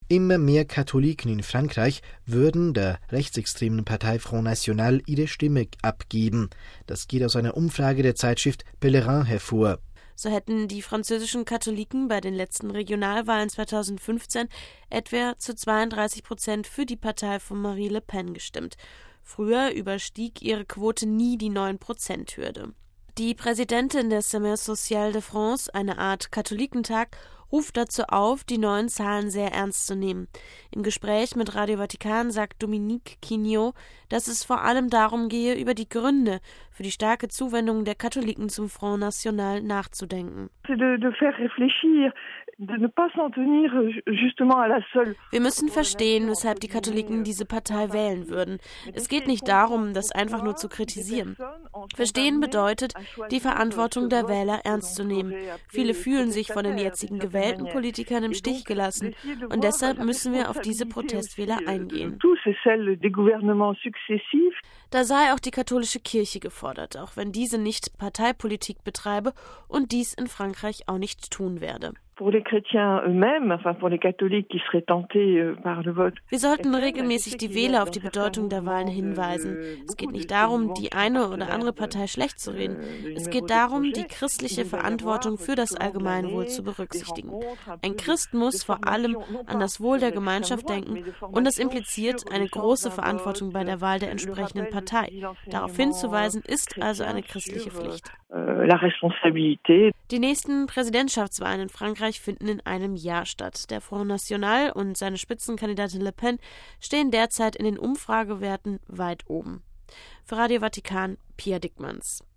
Immer mehr Katholiken in Frankreich würden der rechtsextremen Partei Front National ihre Stimme abgeben. Das geht aus einer Umfrage der Zeitschrift Pèlerin hervor. So hätten die französischen Katholiken bei den letzten Regionalwahlen 2015 etwa zu 32% für die Partei von Marine Le Pen gestimmt. Früher überstieg ihre Quote nie die 9%-Hürde. Die Präsidentin des Semaine Social de France, eine Art Katholikentag, ruft dazu auf, die neuen Zahlen sehr ernst zu nehmen. Im Gespräch mit Radio Vatikan sagt Dominique Quignot, dass es vor allem darum gehe, über die Gründe für die starke Zuwendung der Katholiken zum Front National nachzudenken. Wir müssen verstehen, weshalb die Katholiken diese Partei wählen würden. Es geht nicht darum, das einfach nur zu kritisieren. Verstehen bedeutet, die Verantwortung der Wähler ernst zu nehmen. Viele fühlen sich von den jetzigen gewählten Politikern im Stich gelassen und deshalb müssen wir auf diese Protestwähler eingehen. Da sei auch die katholische Kirche gefordert, auch wenn diese nicht Parteipolitik betreibe und dies in Frankreich auch nicht tun werde. Wir sollten regelmäßig die Wähler auf die Bedeutung der Wahlen hinweisen. Es geht nicht darum, die eine oder andere Partei schlecht zu reden. Es geht darum, die christliche Verantwortung für das Allgemeinwohl zu berücksichtigen. Ein Christ muss vor allem an das Wohl der Gemeinschaft denken und das impliziert eine große Verantwortung bei der Wahl der entsprechenden Partei. Darauf hinzuweisen ist also eine christliche Pflicht. Die nächsten Präsidentschaftswahlen in Frankreich finden in einem Jahr statt. Der Front National und seine Spitzenkandidatin Le Pen stehen derzeit in den Umfragewerten weit oben. Für Radio Vatikan, Pia Dickmanns.